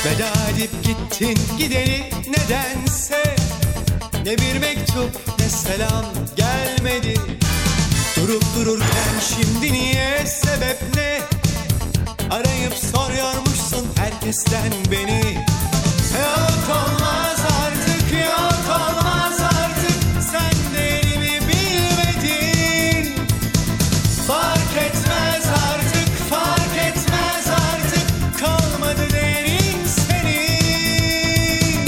Veda edip gittin gideli nedense, ne bir mektup ne selam gelmedi. Durup dururken şimdi niye, sebep ne? Arayıp soruyormuşsun herkesten beni. Yok olmaz artık, yok olmaz artık, sen de elimi bilmedin. Fark etmez artık, fark etmez artık, kalmadı değerin senin.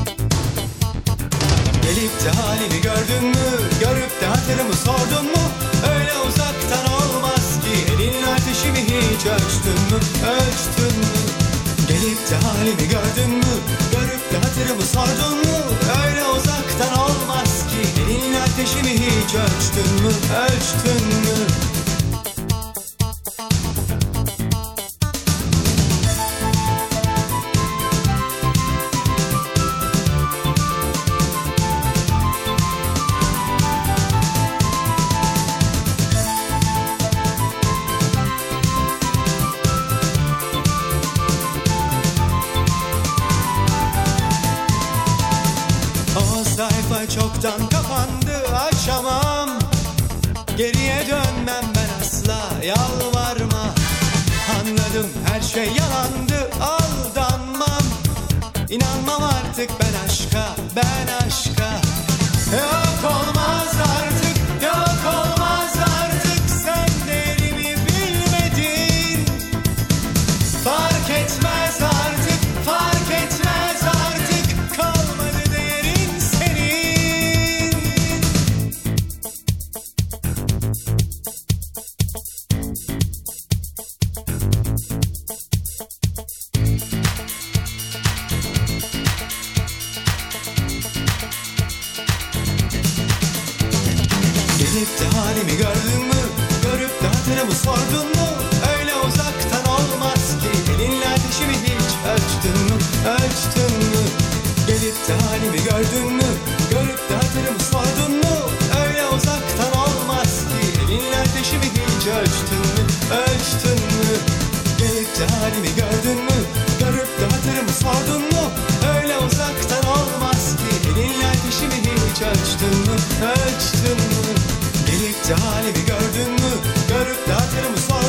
Gelip de halimi gördün mü, görüp de hatırımı sordun mu? Öyle uzaktan olmaz ki, elinin ateşimi hiç ölçtün mü, ölçtün mü? Gelip de halimi gördün mü, görüp de hatırımı sordun mu? Öyle uzaktan olmaz ki, elinin ateşimi hiç ölçtün mü, ölçtün mü? Sayfa çoktan kapandı, açamam. Geriye dönmem ben asla, yalvarma. Anladım her şey yalandı, aldanmam. İnanmam artık ben aşka, ben aşka. Yok olmaz artık, yok olmaz artık, sen de elimi bilmedin. Fark etmez artık, fark etmez artık, kalmadı değerin senin. Gelip de halimi gördün mü, görüp de hatırımı sordun mu? Öyle uzaktan olmaz ki, elinle ateşimi hiç ölçtün mü, ölçtün mü? Gelip de halimi gördün mü, görüp de hatırımı sordun mu? Öyle uzaktan olmaz ki, elinle ateşimi hiç ölçtün mü, ölçtün mü? Gelip de halimi gördün mü, görüp de hatırımı sordun mu? Öyle uzaktan olmaz ki, elinle ateşimi hiç ölçtün mü, ölçtün mü? Gelip de halimi gördün mü, görüp de hatırımı sordun mu?